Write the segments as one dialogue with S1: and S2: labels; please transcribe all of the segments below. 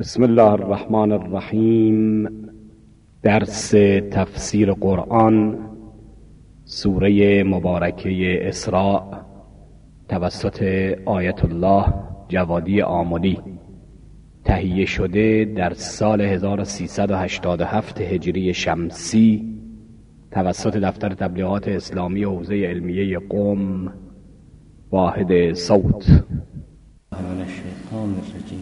S1: بسم الله الرحمن الرحیم. درس تفسیر قرآن، سوره مبارکه اسراء، توسط آیت الله جوادی آملی، تهیه شده در سال 1387 هجری شمسی توسط دفتر تبلیغات اسلامی حوزه علمیه قم، واحد صوت.
S2: من الشیطان الرجیم.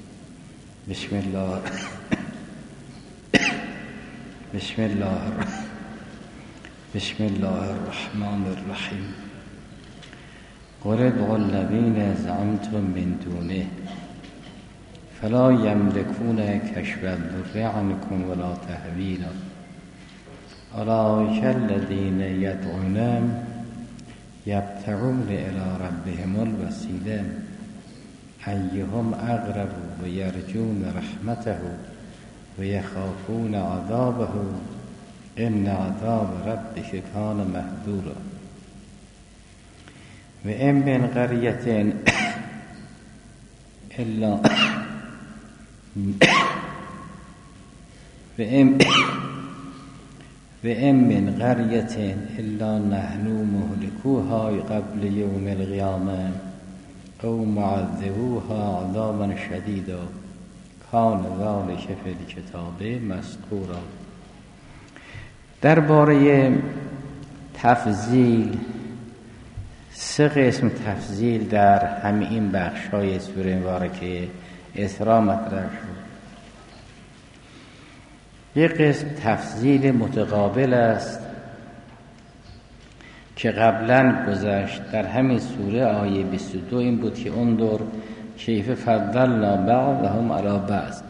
S2: بسم الله الرحمن الرحیم. قل ادعوا الذین زعمتم من دونه فلا یملکون کشف الضر عنکم ولا تحویلا اولئک الذین یدعون یبتغون الی ربهم الوسیله ایهم اقرب و یرجون رحمته و یخافون عذابه ان عذاب ربک کان محذورا و ان من قریة الا نحن مهلكوها قبل یوم القیامه او معذبوها عذابا شدیدا کان ذلک فی الکتاب مسطورا. درباره تفضیل، سه قسم تفضیل در همین بخش‌های سوره مبارکه اسراء مطرح شد. یک قسم تفضیل متقابل است که قبلا گذشت در همین سوره. آیه 22 این بود که انظر کیف فضلنا بعضهم علی بعض.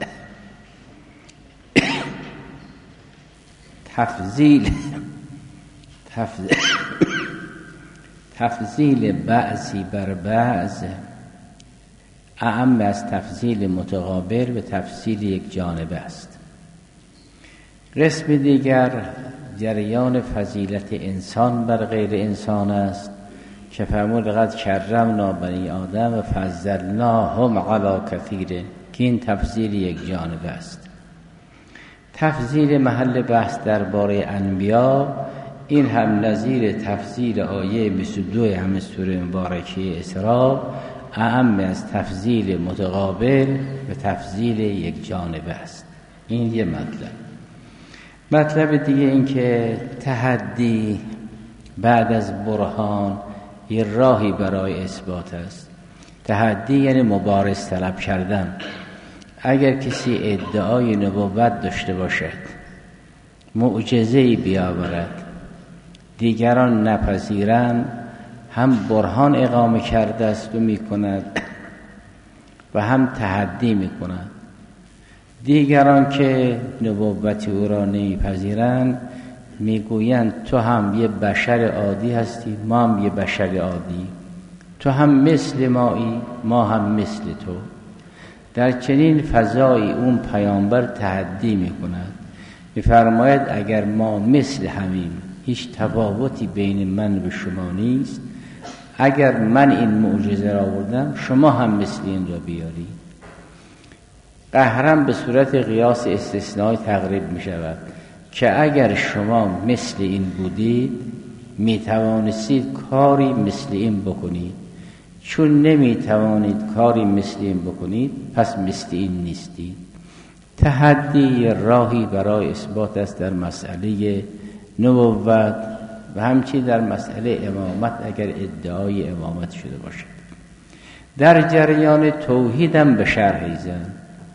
S2: تفضیل بعضی بر بعض اعم از تفضیل متقابل و تفضیل یک جانبه است. قسم دیگر جریان فضیلت انسان بر غیر انسان است که فرمود لقد کرمنا بنی آدم و فضلناهم علی کثیر، که این تفضیل یک جانبه است. تفضیل محل بحث درباره انبیا، این هم نظیر تفضیل آیه 22 همه سوره مبارکه اسراء اعم از تفضیل متقابل و تفضیل یک جانبه است. این یه مطلب دیگه این که تحدی بعد از برهان یه راهی برای اثبات است. تحدی یعنی مبارز طلب کردن. اگر کسی ادعای نبوت داشته باشد، معجزه‌ای بیاورد، دیگران نپذیرند، هم برهان اقامه کرده است و میکند و هم تحدی میکند. دیگران که نبوت او را نمیپذیرند میگویند تو هم یه بشر عادی هستی، ما هم یه بشر عادی، تو هم مثل مایی، ما هم مثل تو. در چنین فضایی اون پیامبر تحدی میکند، میفرماید اگر ما مثل همیم، هیچ تفاوتی بین من و شما نیست، اگر من این معجزه را آوردم شما هم مثل این را بیارید. قهرم به صورت قیاس استثنایی تقریب می شود که اگر شما مثل این بودید می توانستید کاری مثل این بکنید، چون نمی توانید کاری مثل این بکنید پس مثل این نیستید. تحدی راهی برای اثبات است در مسئله نبوت و همچنین در مسئله امامت اگر ادعای امامت شده باشد. در جریان توحیدم به شرحی زن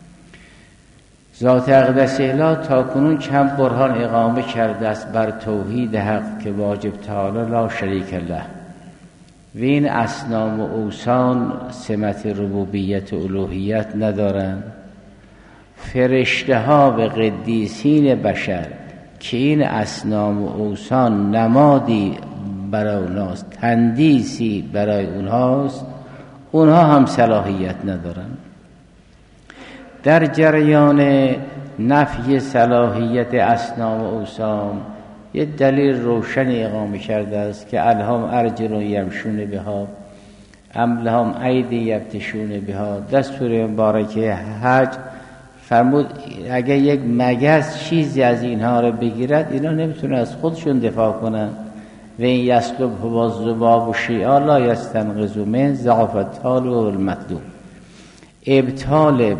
S2: ذات اقدس الهی تا کنون چند برهان اقامه کرده است بر توحید حق که واجب تعالی لا شریک له و این اصنام و اوثان سمت ربوبیت و الوهیت ندارند. فرشته ها و قدیسین بشر که این اصنام و اوثان نمادی برای اونهاست، تندیسی برای اونهاست، اونها هم صلاحیت ندارند. در جریان نفی صلاحیت اصنام و اوثان یه دلیل روشنی اقامه کرده است که الهم ارجل یمشون بها ام لهم ایدی یبطشون بها. دستور مبارکه حج فرمود اگه یک مگس چیزی از اینها رو بگیرد اینا نمیتونه از خودشون دفاع کنن. و این یسلب هو الذباب شیئا لا یستنقذ من ضعف الطالب والمطلوب. ابطال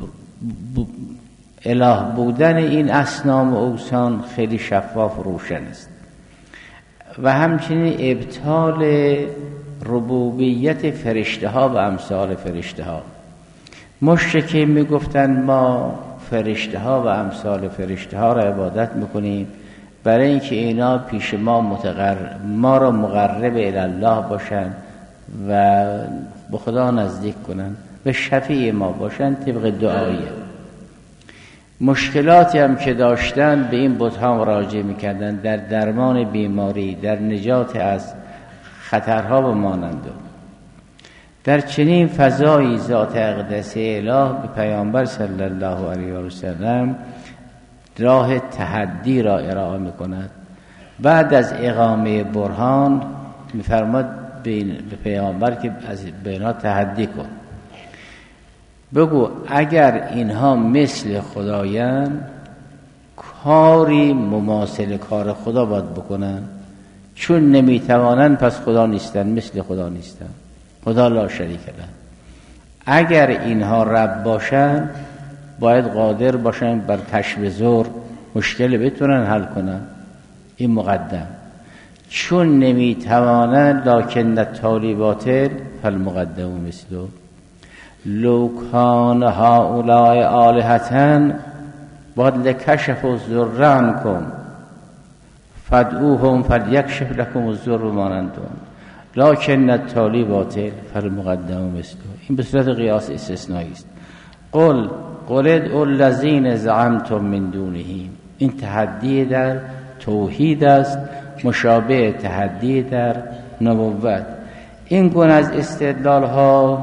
S2: اله بودن این اصنام و اوثان خیلی شفاف و روشن است و همچنین ابطال ربوبیت فرشته ها و امثال فرشته ها. مشرکین میگفتن ما فرشته ها و امثال فرشته ها را عبادت میکنیم برای اینکه اینا پیش ما را مقرب الی الله باشن و به خدا نزدیک کنن و شفیع ما باشن طبق دعایه. مشکلاتی هم که داشتن به این بت‌ها مراجعه میکردن در درمان بیماری، در نجات از خطرها و مانند. در چنین فضایی ذات اقدس اله به پیامبر صلی الله علیه و سلم راه تحدی را ارائه میکند. بعد از اقامه برهان میفرماد به پیامبر که از بینا تحدی کن، بگو اگر اینها مثل خدایان کاری مماثل کار خدا باید بکنن، چون نمیتوانن پس خدا نیستن، مثل خدا نیستن، خدا لا شریک له. اگر اینها رب باشن باید قادر باشن بر کشف زور، مشکل بتونن حل کنن. این مقدم. چون نمیتوانن لکن التالی باطل فالمقدم مثله. لو کان هؤلاء آلهة باید لکشف الضر عنکم فادعوهم فلیکشف لکم الضر ما انتم لکن التالی باطل فالمقدم مثله. این به صورت قیاس استثنایی است. قل ادعوا الذین زعمتم من دونه. این تحدی در توحید است، مشابه تحدی در نبوت. این گونه از استدلال ها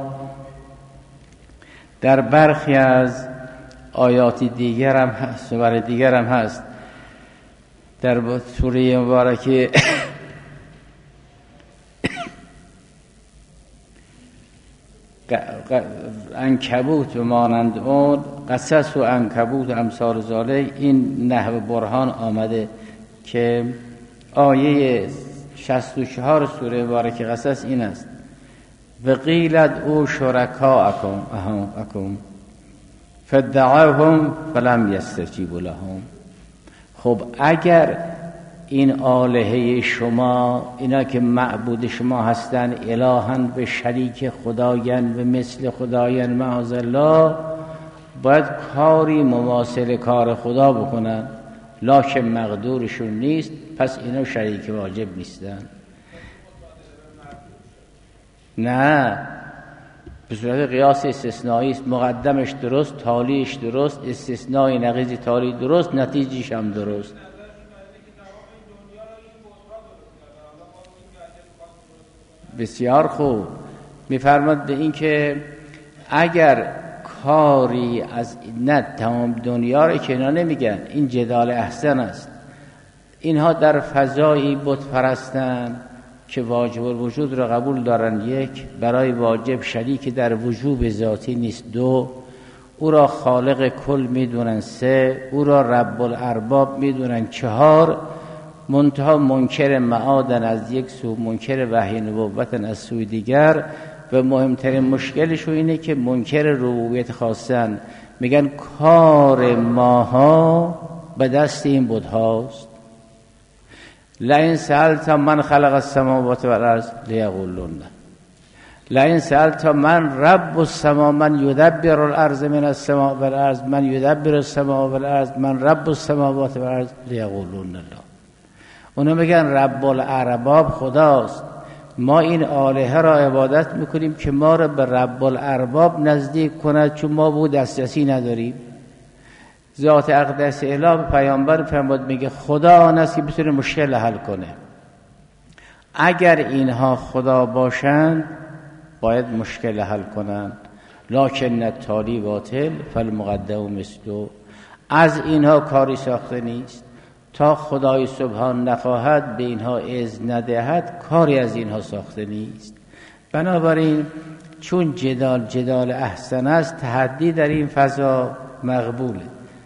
S2: در برخی از آیات دیگر هم هست و برای دیگر هم هست. در سوره مبارکه عنکبوت و مانند اون، قصص و عنکبوت و امثال ذالک، این نحو برهان آمده که آیه 64 سوره مبارکه قصص این است: و قیلت او شرکاءکم فدعوهم فلم یستجیبوا لهم. خب اگر این آلهه شما، اینا که معبود شما هستن، الهن به شریک خدایان و مثل خدایان معاذالله، باید کاری مماثل کار خدا بکنن، لکن مقدورشون نیست، پس اینا شریک واجب نیستن. نه، به صورت قیاس استثنایی است. مقدمش درست، تالیش درست، استثنای نقیض تالی درست، نتیجهش هم درست. بسیار خوب. میفرماد به این که اگر کاری از نه تمام دنیا رو که اینا نمیگن، این جدال احسن است، اینها در فضایی بت پرستن که واجب الوجود را قبول دارن، یک، برای واجب شریک در وجوب ذاتی نیست، دو، او را خالق کل میدونن، سه، او را رب الارباب میدونن، چهار، منتها منکر معادن از یک سو، منکر وحی نبوتن از سوی دیگر، و مهمترین مشکلش اینه که منکر ربوبیت خواستن. میگن کار ماها به دست این بت هاست. لئن سألت من خلق السماوات والارض لیقولون، لئن سألت من رب السما من یدبر الارض من السماء والارض من یدبر السماء والارض من رب السماوات والارض لیقولون الله. اونا میگن رب الارباب خداست، ما این آلهه را عبادت میکنیم که ما را به رب الارباب نزدیک کند، چون ما بود دسترسی نداریم. ذات اقدس اله پیامبر فرمود، میگه خدا آن است که بتونه مشکل حل کنه. اگر اینها خدا باشند باید مشکل حل کنند، لکن التالی باطل فالمقدم مثله. از اینها کاری ساخته نیست، تا خدای سبحان نخواهد به اینها اذن ندهد کاری از اینها ساخته نیست. بنابراین چون جدال احسن است، تحدی در این فضا مقبوله.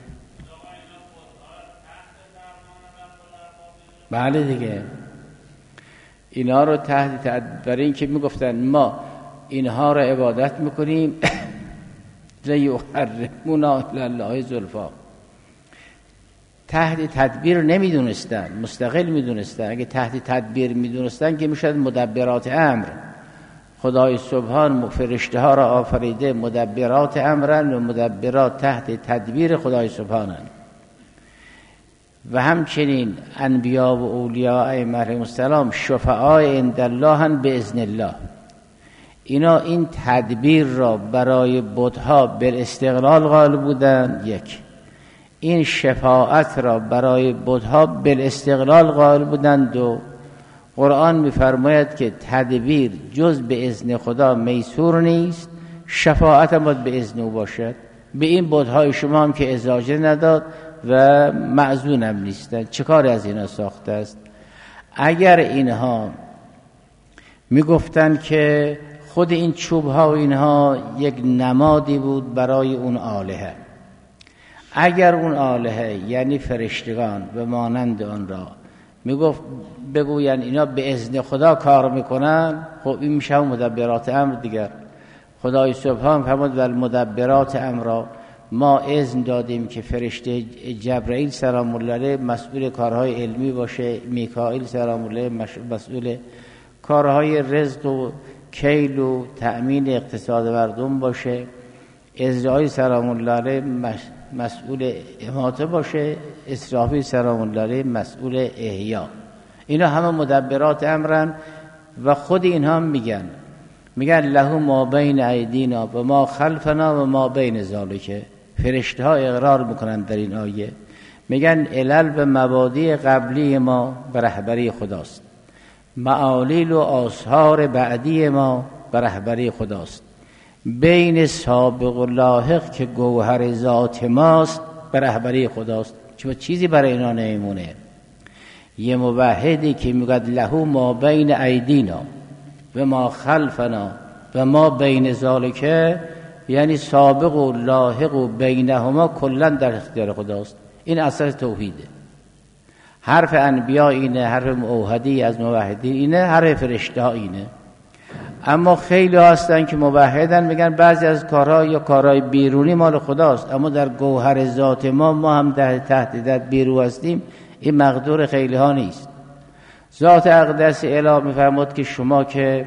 S2: بله دیگه، اینها رو برای این که میگفتن ما اینها رو عبادت میکنیم لیحرمونا لله زلفا، تحت تدبیر نمیدونستن، مستقل میدونستن. اگه تحت تدبیر میدونستن که میشد مدبرات امر. خدای سبحان فرشته ها را آفریده مدبرات امرن و مدبرات تحت تدبیر خدای سبحانن. و همچنین انبیا و اولیاء علیهم السلام شفعاء عند الله باذن الله. اینا این تدبیر را برای بت‌ها بالاستقلال قائل بودند. یک، این شفاعت را برای بت‌ها بالاستقلال قائل بودند. دو، قرآن می‌فرماید که تدبیر جز به اذن خدا میسور نیست، شفاعت هم باید به اذن او باشد. به این بت‌های شما هم که اجازه نداد و معزون هم نیستن، چه کاری از اینا ساخته است؟ اگر اینها میگفتن که خود این چوب ها و اینها یک نمادی بود برای اون آلهه، اگر اون آلهه یعنی فرشتگان و مانند آن را بگوین اینا به اذن خدا کار میکنن، خب این میشه مدبرات امر دیگر. خدای سبحان فرمود و المدبرات امر، ما اذن دادیم که فرشته جبرائیل سلام الله علیه مسئول کارهای علمی باشه، میکائیل سلام الله علیه مسئول کارهای رزق و کیل و تأمین اقتصاد مردم باشه، عزرائیل سلام الله علیه مسئول اماته باشه، اسرافیل سلام الله علیه مسئول احیا. اینا همه مدبرات امرن و خود اینها هم میگن له ما بین ایدینا و ما خلفنا و ما بین ذالک. فرشته ها اقرار میکنن در این آیه، میگن علل به مبادی قبلی ما به رهبری خداست، معالیل و آثار بعدی ما به رهبری خداست، بین سابق و لاحق که گوهر ذات ماست به رهبری خداست. چون چیزی برای اینا نمیمونه. یه موحدی که میگه له ما بین ایدینا و ما خلفنا و ما بین ذالکه، یعنی سابق و لاحق و بینهما کلا در اختیار خداست. این اصل توحیده. حرف انبیا اینه، حرف موحدی از موحدین اینه، حرف فرشته ها اینه. اما خیلی هستن که موحدن میگن بعضی از کارها یا کارهای بیرونی مال خداست، اما در گوهر ذات ما هم در تحت تدبیر او هستیم. این مقدور خیلی ها نیست. ذات اقدس الهی میفرماد که شما که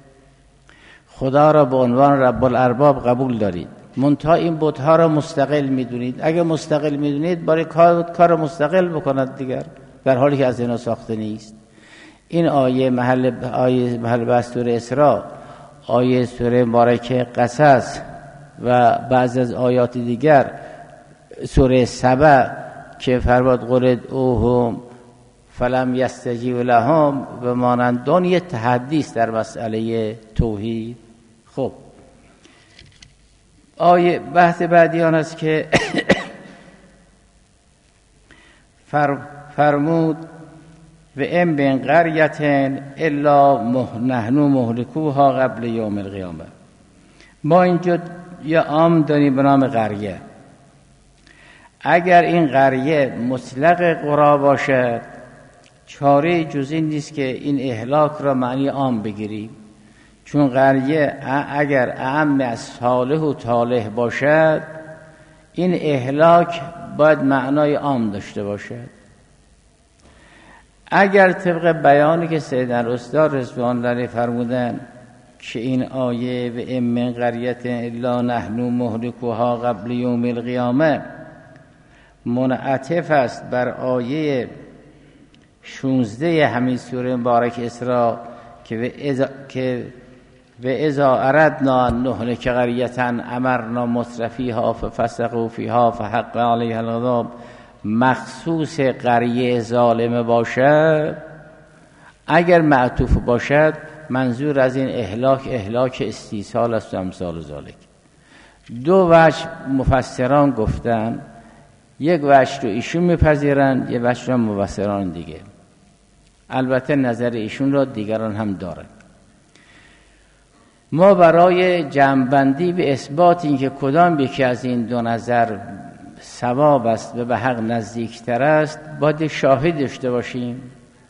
S2: خدا را به عنوان رب الارباب قبول دارید، منتها این بت‌ها را مستقل میدونید. اگه مستقل میدونید برای کار مستقل بکنند دیگر، در حالی که از اینا ساخته نیست. این آیه محل بحث سوره اسراء، آیه سوره مبارکه قصص و بعضی از آیات دیگر سوره سبع که فرمود قل ادعوهم فلم یستجیبوا لهم و مانند یه تحدی است در مسئله توحید. خب آیه بحث بعدی آن است که فرمود و ام بین قریة الا نحن مهلکوها قبل یوم القیامه. ما اینجا یه عام داریم به نام قریه. اگر این قریه مطلق قرا باشد چاره جز این نیست که این اهلاک را معنی عام بگیریم، چون قریه اگر اعم از صالح و طالح باشد این اهلاک باید معنای عام داشته باشد. اگر طبق بیانی که سید الاستاد رضوان الله علیه فرمودن که این آیه و ام من قریة الا نحن مهلکوها قبل یوم القیامه منعطف است بر آیه 16 همین سوره مبارک اسراء که و اذا اردنا ان نهلک قریة امرنا مترفیها ففسقوا فیها فحق علیها الغضب، مخصوص قریه ظالمه باشد. اگر معطوف باشد منظور از این اهلاک استیصال است و امثال ذالک. دو وجه مفسران گفتن، یک وجه رو ایشون میپذیرن، یک وجه رو مفسران دیگه. البته نظر ایشون را دیگران هم دارن. ما برای جمع‌بندی به اثبات اینکه کدام یکی از این دو نظر صواب است و به حق نزدیکتر است باید شاهد داشته باشیم.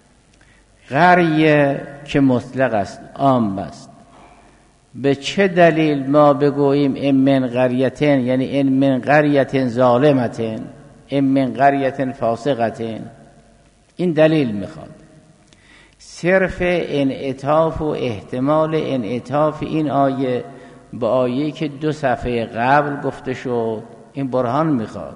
S2: قریه که مطلق است، عام است. به چه دلیل ما بگوییم ان من قریتن، یعنی ان من قریتن ظالمتن، ان من قریتن فاسقتن؟ این دلیل میخواد. صرف انعطاف و احتمال انعطاف این آیه با آیه که 2 صفحه قبل گفته شد این برهان میخواد.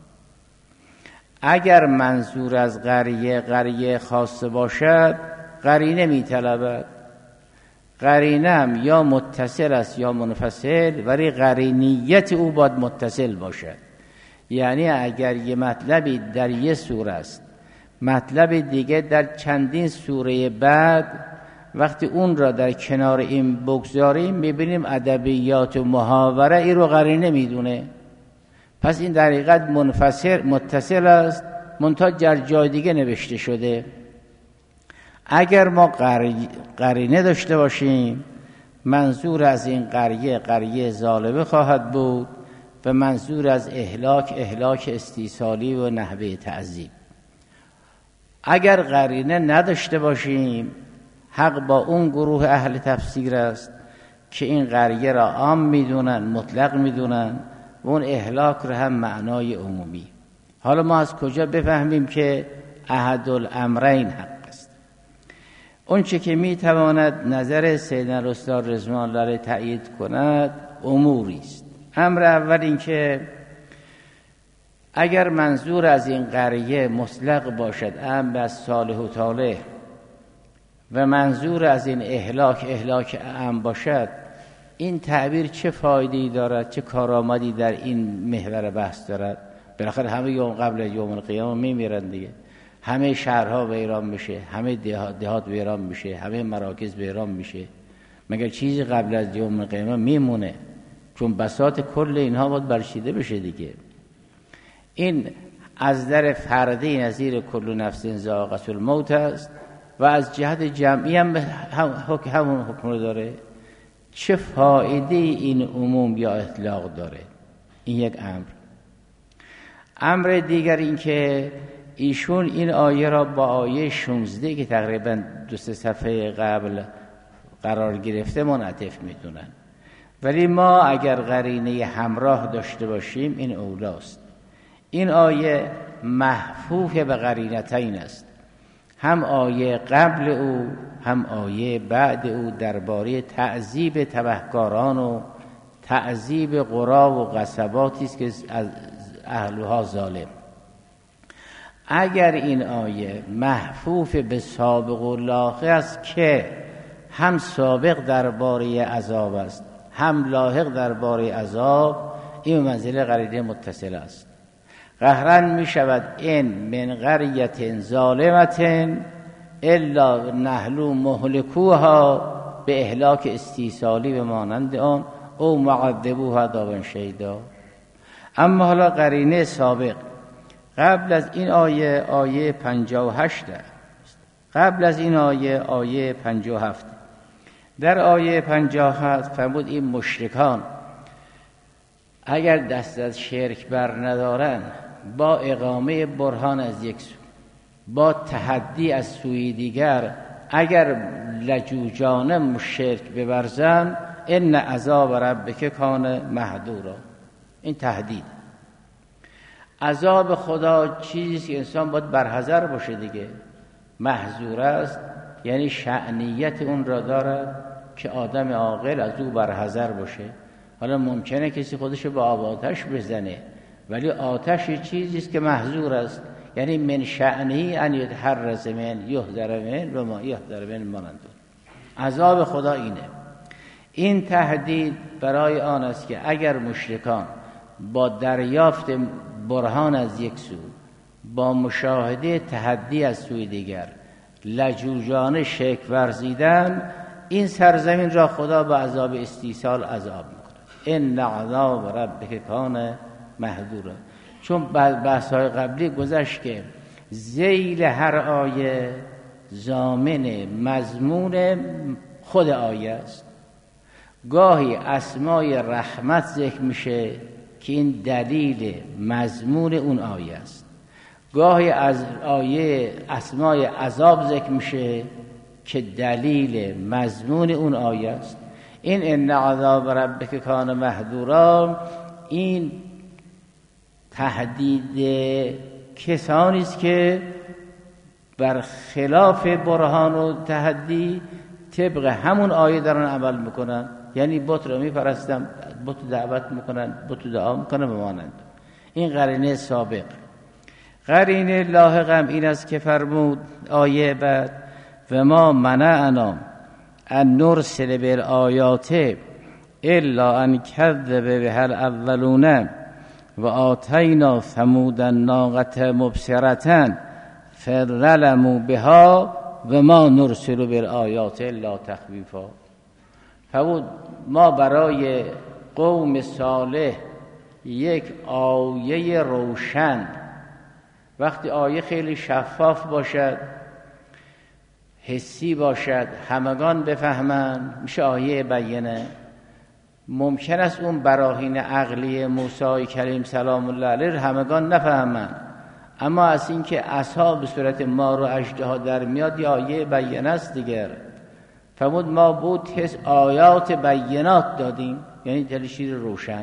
S2: اگر منظور از قریه خاصه باشد قرینه میطلبد. قرینه هم یا متصل است یا منفصل، ولی قرینیت او باید متصل باشد. یعنی اگر یه مطلبی در یه سوره است، مطلب دیگه در چندین سوره بعد، وقتی اون را در کنار این بگذاریم میبینیم ادبیات و محاوره ای رو قرینه میدونه. پس این در حقیقت متصل است، منتها در جای دیگه نوشته شده. اگر ما قرینه داشته باشیم منظور از این قریه ظالمه خواهد بود و منظور از اهلاک استیصالی و نحوه تعذیب. اگر قرینه نداشته باشیم حق با اون گروه اهل تفسیر است که این قریه را عام میدونن، مطلق میدونن و اون اهلاک را هم معنای عمومی. حالا ما از کجا بفهمیم که احد الامرین حق است؟ اون چه که میتواند نظر سیدنا الاستاد رضوان الله تأیید کند اموری است. امر اول این که اگر منظور از این قریه مطلق باشد ام بس صالح و طالح و منظور از این اهلاک ام باشد، این تعبیر چه فایده‌ای دارد، چه کارآمدی در این محور بحث دارد؟ بالاخره همه یوم قبل یوم القیامه میمیرن دیگه، همه شهرها ویران میشه، همه دهات ویران میشه، همه مراکز ویران میشه، مگر چیزی قبل از یوم القیامه میمونه؟ چون بساط کل اینها باید برچیده بشه دیگه. این از در فردی نظیر کل نفس ذائقة الموت است و از جهت جمعی هم همون حکم رو داره. چه فایده این عموم یا اطلاق داره؟ این یک امر دیگر این که ایشون این آیه را با آیه 16 که تقریبا 2-3 صفحه قبل قرار گرفته منعطف میدونن، ولی ما اگر قرینه همراه داشته باشیم این اولاست. این آیه محفوف به قرینتین است، هم آیه قبل او هم آیه بعد او درباره تعذیب تبهکاران و تعذیب قرا و قصباتی است که از اهلها ظالم. اگر این آیه محفوف به سابق و لاحق است که هم سابق درباره عذاب است هم لاحق درباره عذاب، این منزله قرینه متصل است. قهرن می شود این من قریة ظالمة الا نحلو مهلکوها به اهلاک استیصالی به مانند آن او معذبوها عذابا شدیدا. اما حالا قرینه سابق قبل از این آیه 58 قبل از این آیه 57. در آیه 57 فرمود این مشرکان اگر دست از شرک بر ندارن با اقامه برهان از یک سو، با تحدی از سوی دیگر، اگر لجوجانه شرک بورزن ان عذاب ربک کان محذورا. این تهدید عذاب خدا چیزی که انسان باید برحذر باشه دیگه. محذور است یعنی شأنیت اون را دارد که آدم عاقل از او برحذر باشه. حالا ممکنه کسی خودش با آب آتش بزنه، ولی آتش چیزی است که محذور است، یعنی من شأنی ان یتحرز من یحذر من و ما یحذر من مانند. عذاب خدا اینه. این تهدید برای آن است که اگر مشرکان با دریافت برهان از یک سو، با مشاهده تحدی از سوی دیگر لجوجانه شک ورزیدن، این سرزمین را خدا با عذاب استیصال عذاب میکنه. ان عذاب ربک کان محذورا. چون بحث‌های قبلی گذشت که ذیل هر آیه ضامن مضمون خود آیه است. گاهی اسمای رحمت ذکر میشه که این دلیل مضمون اون آیه است، گاهی از آیه اسمای عذاب ذکر میشه که دلیل مضمون اون آیه است. این ان عذاب ربک کان محذورا، این تهدید کسانی است که بر خلاف برهان و تحدی طبق همون آیه دارن عمل میکنن، یعنی بت رو میپرستن، بت دعوت میکنن، بت دعا میکنن بمانند. این قرینه سابق. قرینه لاحقم این است که فرمود آیه بعد و ما منعنا ان نرسل بالآیات الا ان کذب بها الاولون و آتینا ثمود الناقة مبصرة فظلموا بها و ما نرسل بالآیات الا تخویفا. فرمود ما برای قوم صالح یک آیه روشن، وقتی آیه خیلی شفاف باشد، حسی باشد، همگان بفهمند، میشه آیه بینه. ممکن است اون براهین عقلی موسی کریم سلام الله علیه همگان نفهمند، اما از این که عصا به صورت مار و اژدها در میاد یه آیه بینه است دیگر. فرمود ما بود آیات بینات دادیم، یعنی دلیل روشن.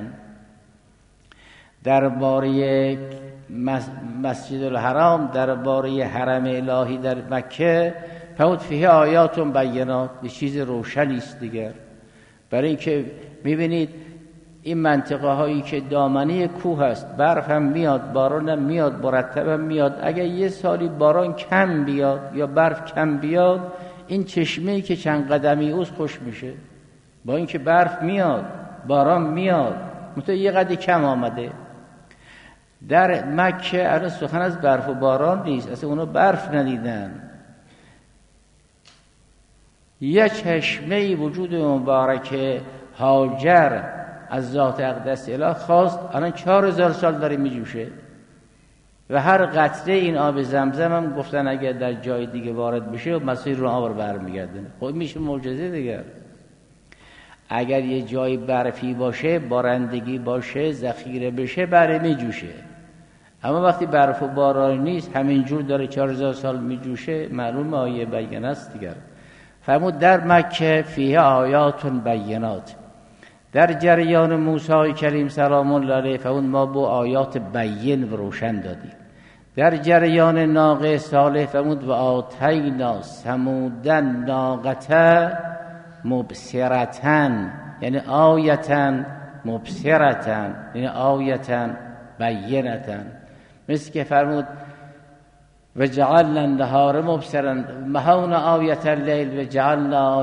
S2: درباره مسجد الحرام، درباره حرم الهی در مکه، فرمود فیه آیات بینات، یه چیز روشنی است دیگر. برای اینکه میبینید این منطقه هایی که دامنه کوه است، برف هم میاد، باران هم میاد، مرتب هم میاد، اگر یه سالی باران کم بیاد یا برف کم بیاد، این چشمه‌ای که چند قدمی اوست خوش میشه. با اینکه برف میاد، باران میاد، مثلا یه قدری کم آمده. در مکه الان سخن از برف و باران نیست، اصلا اونا برف ندیدن. یه چشمه‌ای وجود مبارک هاجر از ذات اقدس اله خواست، الان 4000 سال داره میجوشه و هر قطره این آب زمزم هم گفتن اگر در جای دیگه وارد بشه مسیر رو آب برمیگردونه. خب میشه معجزه دیگر. اگر یه جای برفی باشه، بارندگی باشه، ذخیره بشه، بره میجوشه. اما وقتی برف و باران نیست، همینجور داره 4000 سال میجوشه، معلوم آیه بینه است دیگر. فرمود در مکه فیه آیات بینات، در جریان موسی کریم سلام الله علیه فرمود ما با آیات بین و روشن دادیم. در جریان ناقه صالح فرمود و آتینا ثمود الناقة مبصرة، یعنی آیة مبصرة، یعنی آیة بینة. مثل که فرمود و جعلنا النهار مبصرا محونا آیة اللیل و جعلنا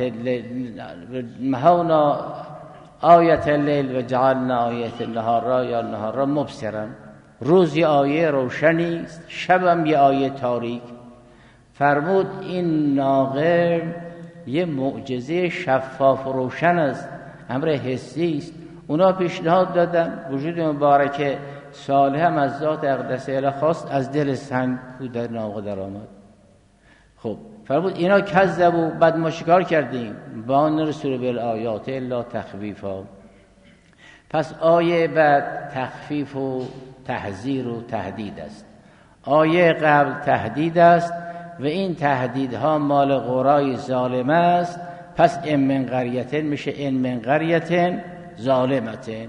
S2: محونا آیة اللیل و جعلنا آیة النهار یا النهار مبصرا. روز یه آیه روشنی است، شبم یه آیه تاریک. فرمود این ناقه یه معجزه شفاف و روشن است، امر حسی است. اونا پیشنهاد دادن، وجود مبارک صالح هم از ذات اقدس اله خواست، از دل سنگ کو در ناقه در آمد. خب فرمود اینا کذبوا، بعد ما شکار کردیم، با نرسل بالآیات الا تخویفا. پس آیه بعد تخفیف و تحذیر و تهدید است. آیه قبل تهدید است و این تهدیدها مال قرای ظالم است. پس ان من قریة میشه ان من قریة ظالمة.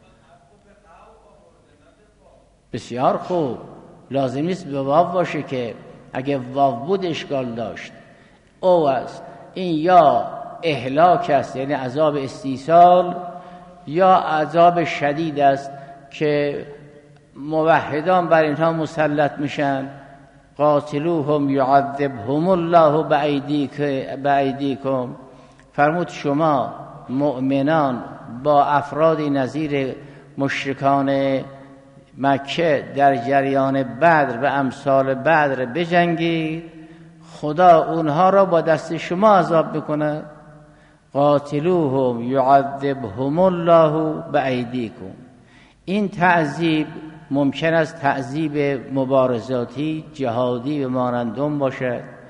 S2: بسیار خوب، لازم نیست به واو باشه، که اگه واو بود اشکال داشت. او است، این یا اهلاک است یعنی عذاب استیصال، یا عذاب شدید است که موحدان بر اینها مسلط میشن. قاتلوهم یعذبهم الله بأیدیکم. فرمود شما مؤمنان با افرادی نظیر مشرکان مکه در جریان بدر و امثال بدر بجنگید، خدا اونها را با دست شما عذاب بکنه. قاتلوهم یعذبهم الله بأیدیکم. این تعذیب ممکن است تعذیب مبارزاتی جهادی و مانندون باشد،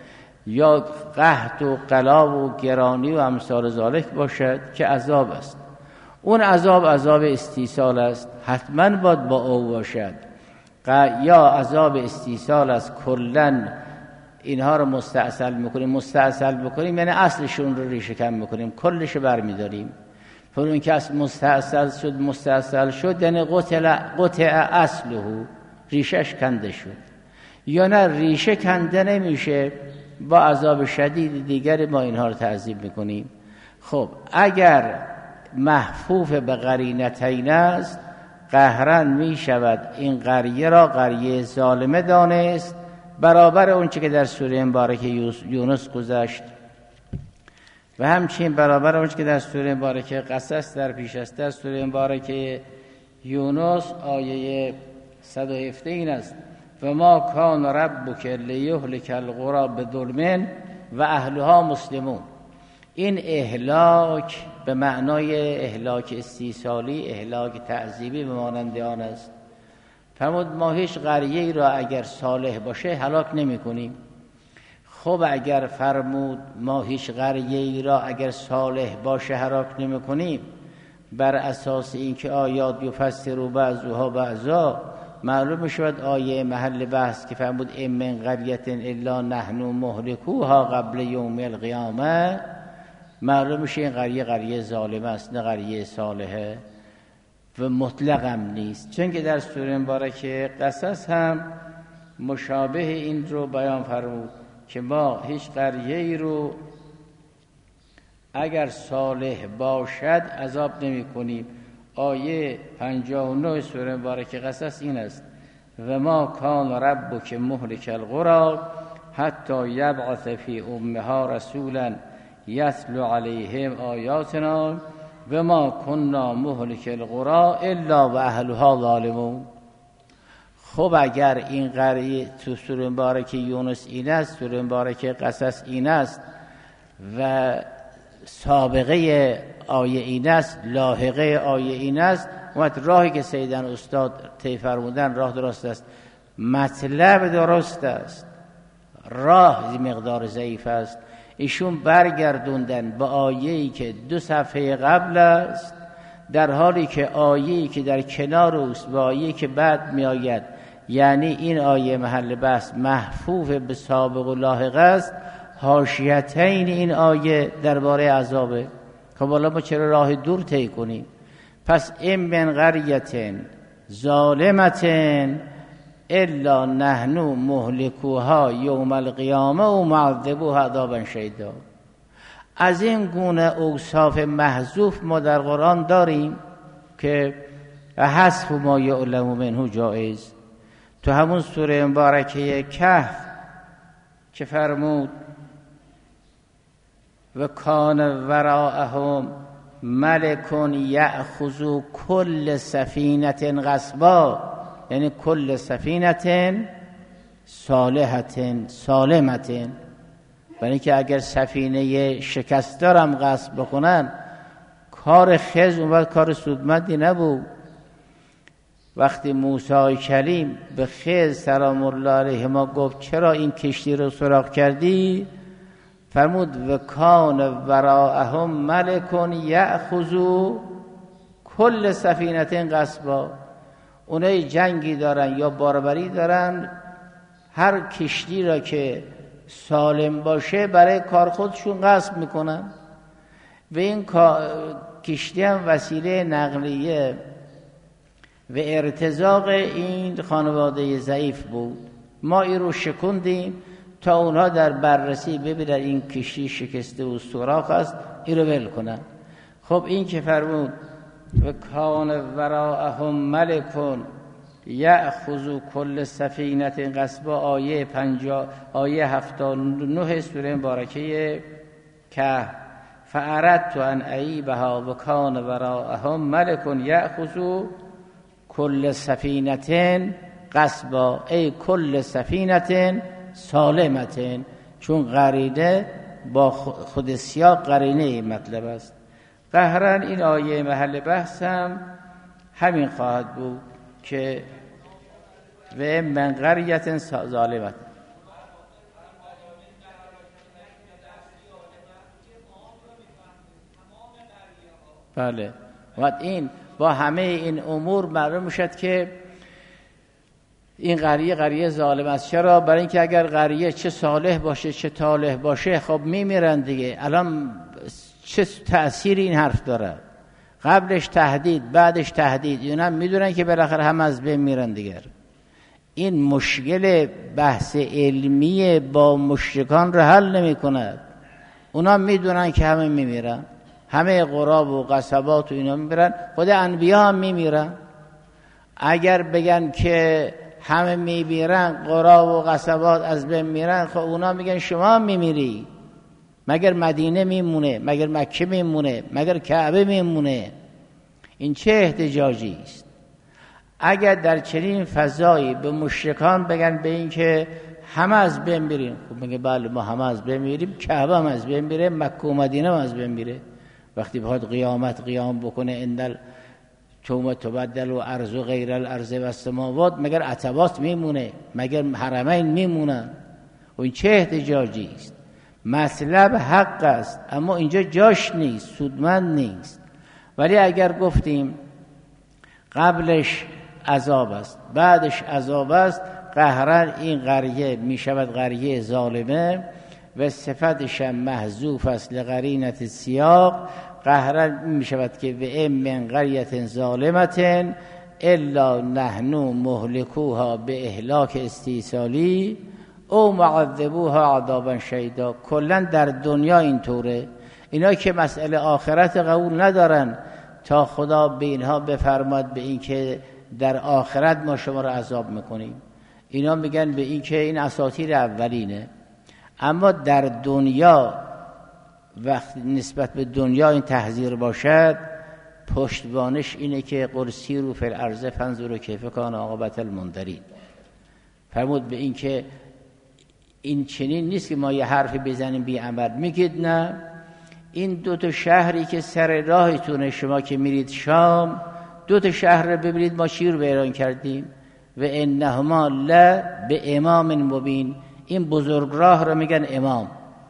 S2: یا قحط و قلا و گرانی و امثال ذالک باشد که عذاب است. اون عذاب استیصال است، حتما باید با او باشد. یا عذاب استیصال است، کلن اینها رو مستعسل میکنیم. مستعسل بکنیم یعنی اصلشون رو ریشه کن میکنیم، کلش رو برمیداریم. پر اون که مستعسل شد یعنی قطع اصله، ریشش کنده شد. یا نه ریشه کنده نمیشه، با عذاب شدید دیگری ما اینها رو تعذیب میکنیم. خب اگر محفوف به قرینتین است، قهرا می شود این قریه را قریه ظالمه دانست، برابر اون چه که در سوره مبارکه یونس گذشت و همچنین برابر اون چه که در سوره مبارکه قصص در پیش است. در سوره مبارکه یونس آیه 117 این است: و ما کان ربک لیهلک القری بظلم و اهلها مسلمون. این اهلاک به معنای اهلاک استیصالی، اهلاک تعذیبی به مانند آن است. فرمود ما هیچ قریه‌ای را اگر صالح باشه هلاک نمی کنیم. خب اگر فرمود ما هیچ قریه‌ای را اگر صالح باشه هلاک نمی کنیم، بر اساس اینکه آیات یفسر بعضها بعضا، معلوم میشود آیه محل بحث که فرمود ان من قریة الا نحن مهلکوها قبل یوم القیامه، معلوم میشه این قریه ظالمه است، نه قریه صالحه و مطلق هم نیست. چون که در سوره مبارکه قصص هم مشابه این رو بیان فرمود که ما هیچ قریه‌ای رو اگر صالح باشد عذاب نمی کنیم. آیه 59 سوره مبارکه قصص این است: و ما کان ربک مهلک القری حتی یبعث فی امها رسولا یتلو علیهم آیاتنا و ما کنا مهلک القری الا و اهلها ظالمون. خب اگر این قریه تو سوره مبارکه یونس این است، سوره مبارکه قصص این است و سابقه آیه این است، لاحقه آیه این است، راهی که سیدن استاد طی فرمودن راه درست است، مطلب درست است، راه مقدار ضعیف است. ایشون برگردوندن به آیه‌ای که 2 صفحه قبل است، در حالی که آیه‌ای که در کنار اوست و آیه‌ای که بعد می آید، یعنی این آیه محل بحث محفوف به سابق و لاحق است، حاشیتین این آیه درباره عذابه. خب حالا ما چرا راه دور طی کنیم؟ پس این من قریة ظالمة الا نحن مهلکوها یوم القیامه و معذبوها عذابا شدیدا. از این گونه اوصاف محذوف ما در قرآن داریم که حذف ما یعلم منه جایز. تو همون سوره مبارکه کهف که فرمود و کان وراءهم ملک یأخذ کل سفینه غصبا، یعنی کل سفینه صالحه سالمه. برای که اگر سفینه شکستارم غصب بکنن، کار خضر اون وقت کار سودمندی نبود. وقتی موسی کلیم به خضر سلام الله علیه ما گفت چرا این کشتی رو سوراخ کردی؟ فرمود و کان وراءهم ملک یأخذ کل سفینه غصبا. اونای جنگی دارن یا باربری دارن، هر کشتی را که سالم باشه برای کار خودشون غصب میکنن. و این کشتی هم وسیله نقلیه و ارتزاق این خانواده ضعیف بود. ما این رو شکندیم تا اونها در بررسی ببینن این کشتی شکسته و سوراخ است، این رو ول کنن. خب این که فرمود و کان وراءهم ملک یأخذ کل سفینه غصبا، آیه 79 سوره مبارکه کهف، فاردت ان اعیبها و کان وراءهم ملک یأخذ کل سفینه غصبا ای کل سفینه سالمه. چون قرینه با خود سیاق قرینه مطلب است. قهرا این آیه محل بحث هم همین خواهد بود که و من قریة ظالمة. بله. و این با همه این امور معلوم میشد که این قریه ظالم است. چرا؟ برای اینکه اگر قریه چه صالح باشه چه طالح باشه خب میمیرن دیگه. الان چه تأثیری این حرف داره؟ قبلش تهدید، بعدش تهدید، اینا میدونن که بالاخره هم از بین میرن دیگر. این مشکل بحث علمی با مشرکان رو حل نمی کند. اونا میدونن که همه میمیرن، همه قراب و قصبات و اینا میمیرن، خود انبیا هم میمیرن. اگر بگن که همه میمیرن، قراب و قصبات از بین میرن، خب اونا میگن شما هم میمیری. مگر مدینه میمونه؟ مگر مکه میمونه؟ مگر کعبه میمونه؟ این چه احتجاجی است؟ اگر در چنین فضایی به مشرکان بگن به این که همه از بین میریم، خب میگه بله ما همه از بین میریم، کعبه هم از بین میره، مکه و مدینه هم از بین میره. وقتی بخواد قیامت قیام بکنه اندل توم تبدل و ارض و غیر الارض و السماوات، مگر عتبات میمونه؟ مگر حرمین میمونن؟ و این چه احتجاجی است؟ مطلب حق است اما اینجا جاش نیست، سودمند نیست. ولی اگر گفتیم قبلش عذاب است بعدش عذاب است، قهرن این قریه می شود قریه ظالمه و صفتش محذوف است لقرینت سیاق. قهرن می شود که و من قریه ظالمه الا نحن مهلکوها به اهلاک استیصالی او معذبوها عذابا شدیدا. کلا در دنیا اینطوره. اینا که مسئله آخرت قبول ندارن تا خدا به اینها بفرماد به این که در آخرت ما شما رو عذاب میکنیم. اینا میگن به این که این اساطیر اولینه. اما در دنیا وقت نسبت به دنیا این تحذیر باشد، پشتوانش اینه که قل سیروا فی الارض فانظروا کیف کان عاقبة المنذرین. فرمود به این که این چنین نیست که ما یه حرفی بزنیم بی عمل. میگید نه، این 2 شهری که سر راهتونه شما که میرید شام، 2 شهر رو ببینید ما چی رو ویران کردیم. و انهما لا به امام مبین. این بزرگ راه رو میگن امام،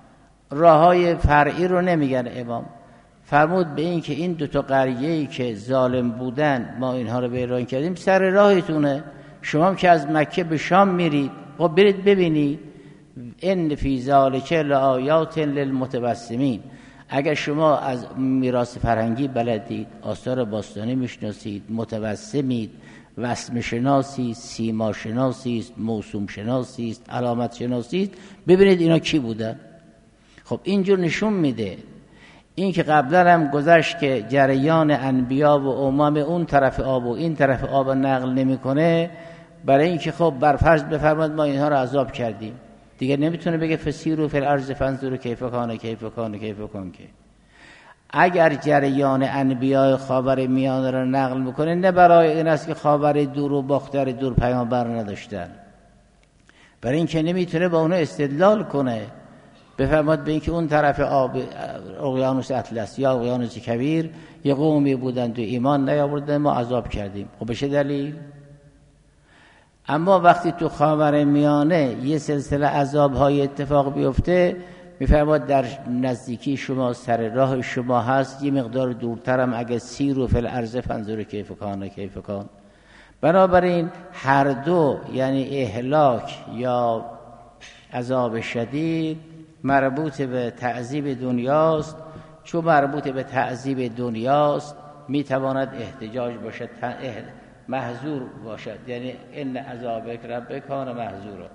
S2: راههای فرعی رو نمیگن امام. فرمود به این که این 2 قریه‌ای که ظالم بودن ما اینها رو ویران کردیم سر راهتونه. شما که از مکه به شام میرید، خب برید ببینید. ان فی ذلک لآیات للمتبسمین. اگر شما از میراث فرهنگی بلدید، آثار باستانی میشناسید، متبسمید، وسم شناسی، سیما شناسی است، موسوم شناسی است، علامت شناسی است، ببینید اینا کی بودن. خب اینجور نشون میده. این که قبلا هم گذشت که جریان انبیا و امم اون طرف آب و این طرف آب نقل نمیکنه، برای اینکه خب برفرض بفرماد ما اینها رو عذاب کردیم، دیگه نمیتونه بگه فسیروا فی الارض فانظروا کیف کان کیف کان کیف کان. که اگر جریان انبیاء خاور میانه را نقل میکنه، نه برای این است که خاور دور و باختر دور پیامبر نداشتن، برای اینکه نمیتونه با اونها استدلال کنه. بفرماد به اینکه اون طرف آب اقیانوس اطلس یا اقیانوس کبیر یه قومی بودند و ایمان نیاوردن، ما عذاب کردیم. خب بشه دلیل؟ اما وقتی تو خاور میانه یه سلسله عذاب‌های اتفاق بیفته، میفرماد در نزدیکی شما سر راه شما هست، یه مقدار دورترم اگه سیروا فی الارض فانظروا کیف کان کیف کان. بنابراین هر دو یعنی اهلاک یا عذاب شدید مربوط به تعذیب دنیاست. چون مربوط به تعذیب دنیاست میتواند احتجاج باشد، محذور باشد. یعنی ان عذابک ربک کان محذورا.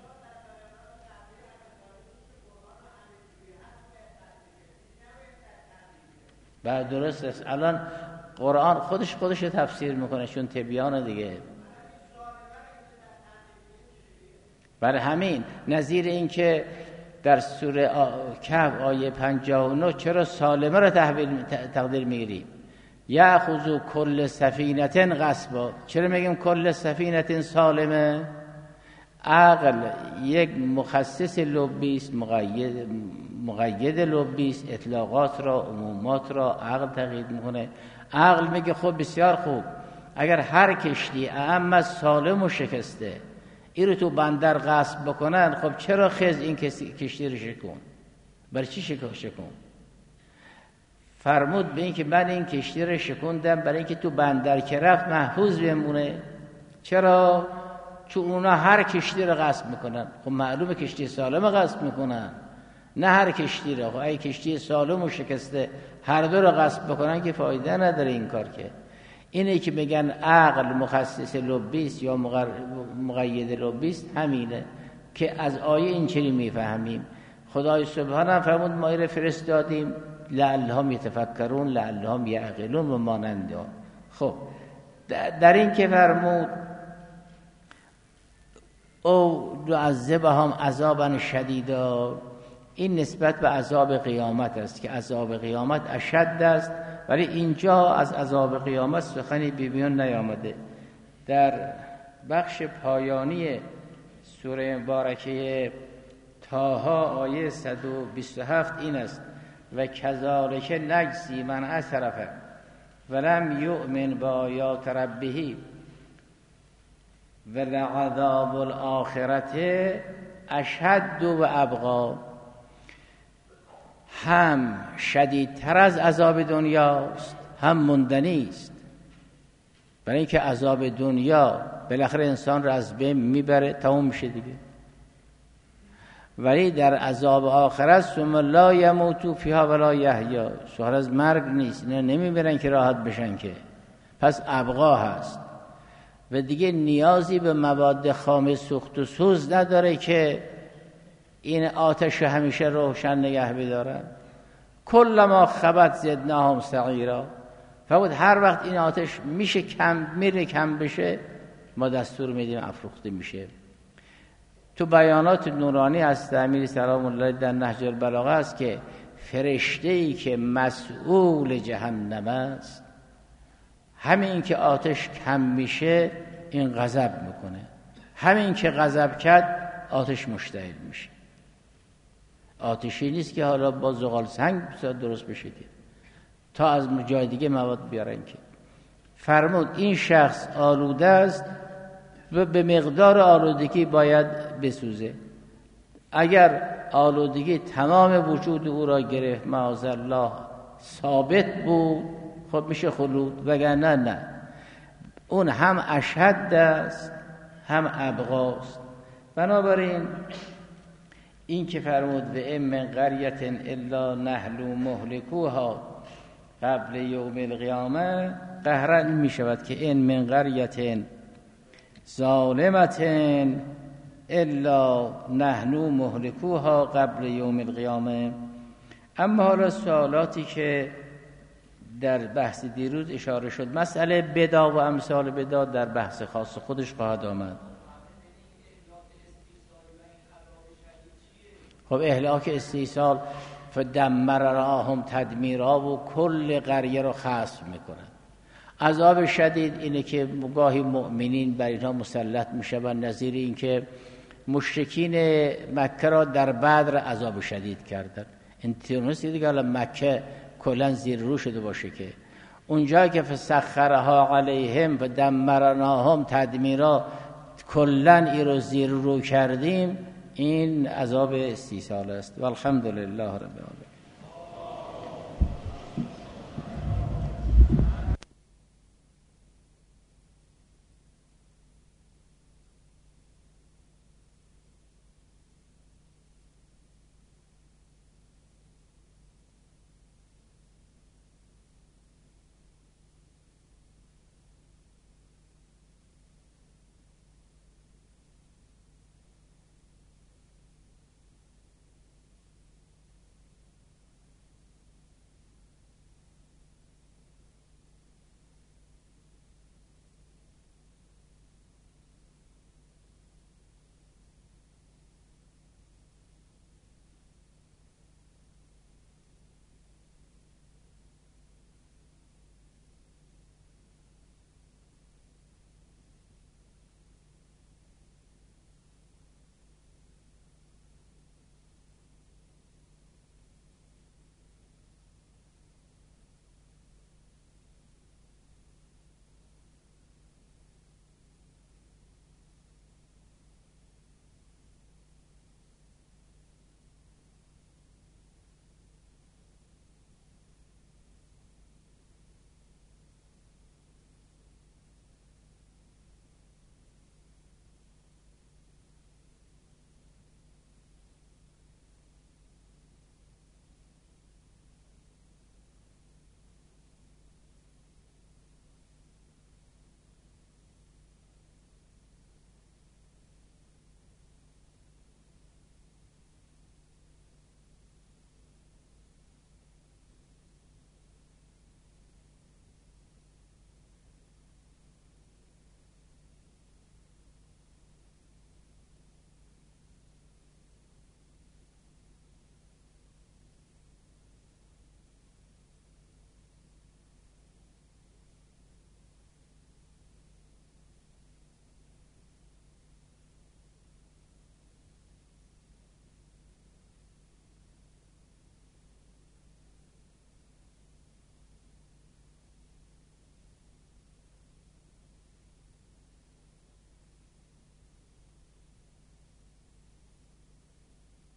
S2: بعد درست است. الان قرآن خودش تفسیر میکنه، چون تبیان دیگه. برای همین نظیر این که در سوره کهف آیه 59 چرا سالمه را تقدیر میگیریم؟ یأخذ کل سفینه غصبا. چرا میگیم کل سفینه سالمه؟ عقل یک مخصص لبی است، مقید لبی است، اطلاقات را عمومات را عقل تقیید میکنه. عقل میگه خب بسیار خوب، اگر هر کشتی اعم از سالم و شکسته این رو تو بندر غصب بکنن، خب چرا خز این کشتی رو شکن؟ برای چی شکن؟ فرمود به این که من این کشتی رو شکوندم برای اینکه تو بندر که رفت محفوظ بمونه. چرا؟ چون اونا هر کشتی رو غصب میکنن. خب معلومه کشتی سالم غصب میکنن، نه هر کشتی رو. خب اگه کشتی سالم و شکسته هر دو رو غصب بکنن که فایده نداره این کار. که اینه که میگن عقل مخصص لبیست یا مقید لبیست، همینه که از آیه اینجوری میفهمیم. خدای سبحانه فرمود ما این فرستادیم لعلهم یتفکرون لعلهم یعقلون و مانند. خب در این که فرمود او نعذبهم عذابا شدیدا، این نسبت به عذاب قیامت است که عذاب قیامت اشد است، ولی اینجا از عذاب قیامت سخنی به میان نیامده. در بخش پایانی سوره مبارکه طه آیه 127 این است: و کذالک نجزی من اسرف ولم یؤمن بآیات ربه ولعذاب الآخرة اشد و ابقی. هم شدیدتر از عذاب دنیاست، هم موندنی است. برای اینکه عذاب دنیا بالاخره انسان را از بین میبره، تموم میشه دیگه. ولی در عذاب آخرت ثم لا یموتوا فیها ولا یحیا، سوال از مرگ نیست، اینا نمیبرن که راحت بشن که، پس ابقا هست و دیگه نیازی به مواد خام سوخت و سوز نداره که این آتش همیشه روشن نگه بدارن. کلما خبت زدناهم سعیرا، فقط هر وقت این آتش میشه کم بشه ما دستور میدیم افروخته میشه. تو بیانات نورانی از امیر سلام الله در نهج البلاغه است که فرشته‌ای که مسئول جهنم است، همین که آتش کم میشه این غضب میکنه، همین که غضب کرد آتش مشتعل میشه. آتشی نیست که حالا با زغال سنگ درست بشه که تا از جای دیگه مواد بیارن. که فرمود این شخص آلوده است و به مقدار آلودگی باید بسوزه. اگر آلودگی تمام وجود او را گرفت معاذالله ثابت بود، خب میشه خلود، وگرنه نه. اون هم اشد است هم ابقاست. بنابراین این که فرمود و ام من قریة الا نحن مهلکوها قبل یوم القیامه، قهرا این می شود که ان من قریة ظالمة الا نحن مهلکوها قبل یوم القیامه. اما حالا سوالاتی که در بحث دیروز اشاره شد، مسئله بدا و امثال بدا در بحث خاص خودش خواهد آمد. خب اهلاک استیصال فدمرناهم تدمیرا و کل قریه رو خسف میکنن. عذاب شدید اینه که گاهی مؤمنین بر اینها مسلط میشن، نظیر این که مشرکین مکه را در بدر عذاب شدید کردن. انتونسی دیگه الان مکه کلا زیر رو شده باشه که اونجا که فسخرها علیهم فدمرناهم تدمیرا کلا ای رو زیر رو کردیم، این عذاب استیصال است. والحمدلله رب العالمین.